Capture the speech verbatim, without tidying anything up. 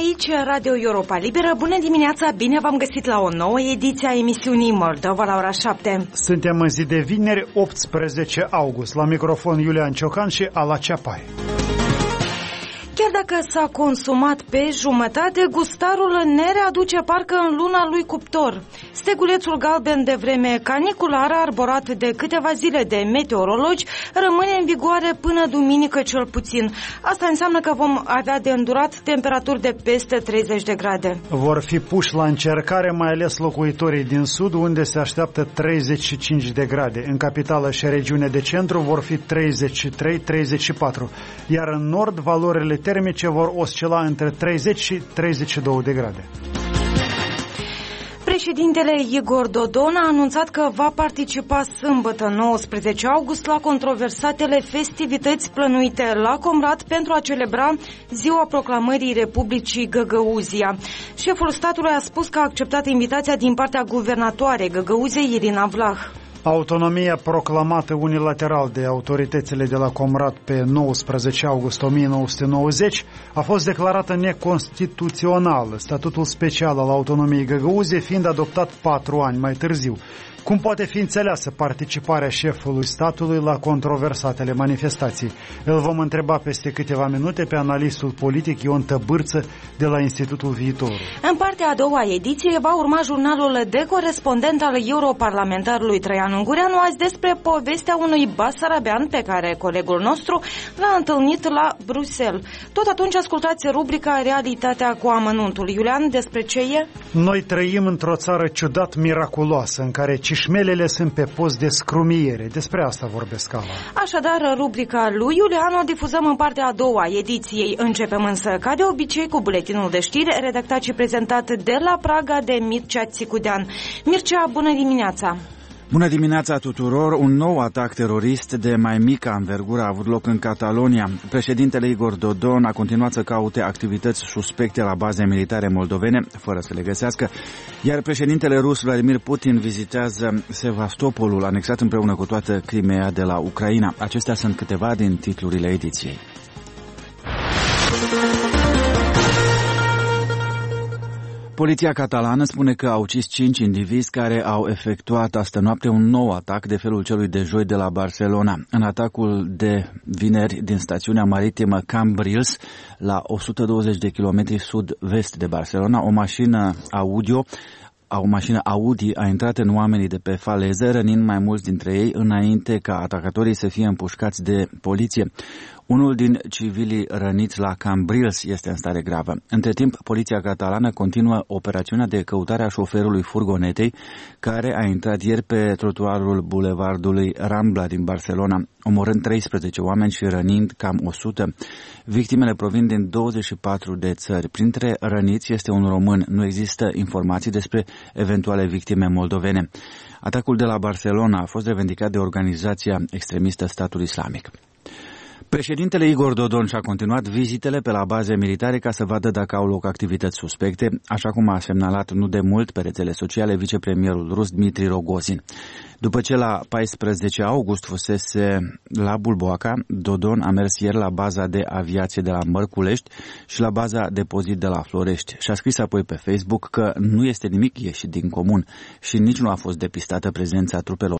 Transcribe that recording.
aici Radio Europa Liberă. Bună dimineața, bine v-am găsit la o nouă ediție a emisiunii Moldova la ora șapte. Suntem în zi de vineri, optsprezece august. La microfon Iulian Ciocan și Ala Ceapai. Chiar dacă s-a consumat pe jumătate, gustarul ne readuce parcă în luna lui cuptor. Stegulețul galben de vreme caniculară, arborat de câteva zile de meteorologi, rămâne în vigoare până duminică cel puțin. Asta înseamnă că vom avea de îndurat temperaturi de peste treizeci de grade. Vor fi puși la încercare mai ales locuitorii din sud, unde se așteaptă treizeci și cinci de grade. În capitală și regiune de centru vor fi treizeci și trei treizeci și patru, iar în nord valorile termice vor oscila între treizeci și treizeci și doi de grade. Președintele Igor Dodon a anunțat că va participa sâmbătă nouăsprezece august la controversatele festivități plănuite la Comrat pentru a celebra Ziua Proclamării Republicii Găgăuzia. Șeful statului a spus că a acceptat invitația din partea guvernatoarei Găgăuziei, Irina Vlah. Autonomia proclamată unilateral de autoritățile de la Comrat pe nouăsprezece august o mie nouă sute nouăzeci a fost declarată neconstituțională, statutul special al autonomiei Găgăuziei fiind adoptat patru ani mai târziu. Cum poate fi înțeleasă participarea șefului statului la controversatele manifestații? Îl vom întreba peste câteva minute pe analistul politic Ion Tăbârță de la Institutul Viitor. În partea a doua ediție va urma jurnalul de corespondent al europarlamentarului Traian Ungureanu, azi despre povestea unui basarabean pe care colegul nostru l-a întâlnit la Bruxelles. Tot atunci ascultați rubrica Realitatea cu amănuntul. Iulian, despre ce e? Noi trăim într-o țară ciudat miraculoasă, în care cișmelele sunt pe post de scrumiere. Despre asta vorbesc Ala. Așadar, rubrica lui Iulian o difuzăm în partea a doua ediției. Începem însă, ca de obicei, cu buletinul de știri, redactat și prezentat de la Praga de Mircea Țicudean. Mircea, bună dimineața! Bună dimineața tuturor! Un nou atac terorist de mai mică anvergură a avut loc în Catalonia. Președintele Igor Dodon a continuat să caute activități suspecte la baze militare moldovene, fără să le găsească, iar președintele rus Vladimir Putin vizitează Sevastopolul, anexat împreună cu toată Crimea de la Ucraina. Acestea sunt câteva din titlurile ediției. Poliția catalană spune că au ucis cinci indivizi care au efectuat astă noapte un nou atac de felul celui de joi de la Barcelona. În atacul de vineri din stațiunea maritimă Cambrils, la o sută douăzeci de kilometri sud-vest de Barcelona, o mașină audio O mașină Audi a intrat în oamenii de pe faleză, rănind mai mulți dintre ei înainte ca atacatorii să fie împușcați de poliție. Unul din civilii răniți la Cambrils este în stare gravă. Între timp, poliția catalană continuă operațiunea de căutare a șoferului furgonetei, care a intrat ieri pe trotuarul bulevardului Rambla din Barcelona, omorând treisprezece oameni și rănind cam o sută. Victimele provin din douăzeci și patru de țări. Printre răniți este un român. Nu există informații despre eventuale victime moldovene. Atacul de la Barcelona a fost revendicat de organizația extremistă Statul Islamic. Președintele Igor Dodon și-a continuat vizitele pe la baze militare ca să vadă dacă au loc activități suspecte, așa cum a semnalat nu de mult pe rețele sociale vicepremierul rus Dmitri Rogozin. După ce la paisprezece august fusese la Bulboaca, Dodon a mers ieri la baza de aviație de la Mărculești și la baza depozit de la Florești. Și-a scris apoi pe Facebook că nu este nimic ieșit din comun și nici nu a fost depistată prezența trupelor